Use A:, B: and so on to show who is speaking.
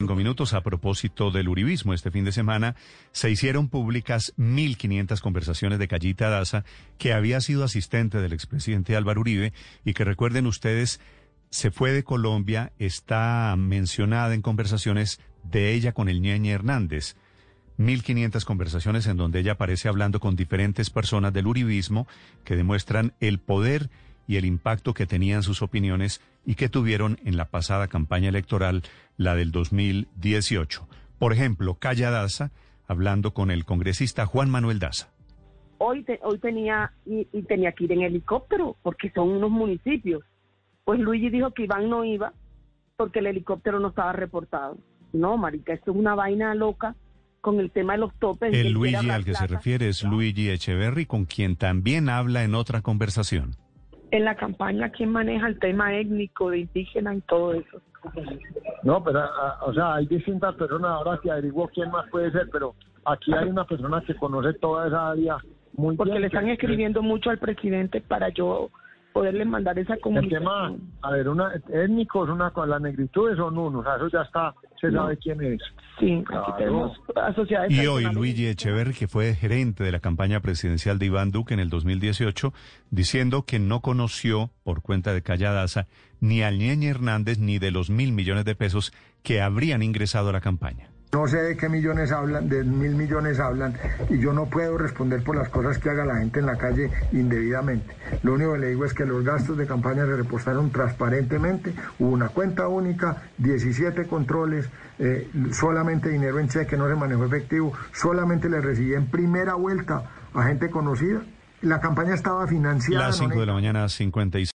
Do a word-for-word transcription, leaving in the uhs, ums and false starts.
A: cinco minutos. A propósito del uribismo, este fin de semana se hicieron públicas mil quinientas conversaciones de Callita Daza, que había sido asistente del expresidente Álvaro Uribe y que, recuerden ustedes, se fue de Colombia, está mencionada en conversaciones de ella con el Ñeñe Hernández. mil quinientas conversaciones en donde ella aparece hablando con diferentes personas del uribismo que demuestran el poder y el impacto que tenían sus opiniones y que tuvieron en la pasada campaña electoral, la del dos mil dieciocho. Por ejemplo, Calla Daza, hablando con el congresista Juan Manuel Daza.
B: Hoy, te, hoy tenía, y, y tenía que ir en helicóptero, porque son unos municipios. Pues Luigi dijo que Iván no iba, porque el helicóptero no estaba reportado. No, marica, esto es una vaina loca con el tema de los topes.
A: El Luigi al que se refiere es Luigi Echeverry, con quien también habla en otra conversación.
B: En la campaña, ¿quién maneja el tema étnico, de indígena y todo eso?
C: No, pero, a, o sea, hay distintas personas ahora que averiguo quién más puede ser, pero aquí hay una persona que conoce toda esa área muy
B: Porque
C: bien.
B: le están escribiendo mucho al presidente para yo poderle mandar esa comunicación.
C: El tema, a ver, una, étnicos, una con las negritudes son unos, o sea, eso ya está, se
B: no.
C: sabe quién es.
B: Sí, claro. Aquí tenemos asociadas.
A: Y hoy Luigi Echeverry, que fue gerente de la campaña presidencial de Iván Duque en el dos mil dieciocho, diciendo que no conoció, por cuenta de Calla Daza, ni al Ñeñe Hernández ni de los mil millones de pesos que habrían ingresado a la campaña.
D: No sé de qué millones hablan, de mil millones hablan, y yo no puedo responder por las cosas que haga la gente en la calle indebidamente. Lo único que le digo es que los gastos de campaña se repostaron transparentemente, hubo una cuenta única, diecisiete controles, eh, solamente dinero en cheque, no se manejó efectivo, solamente le recibí en primera vuelta a gente conocida. La campaña estaba financiada.
A: Las cinco de la mañana, cincuenta y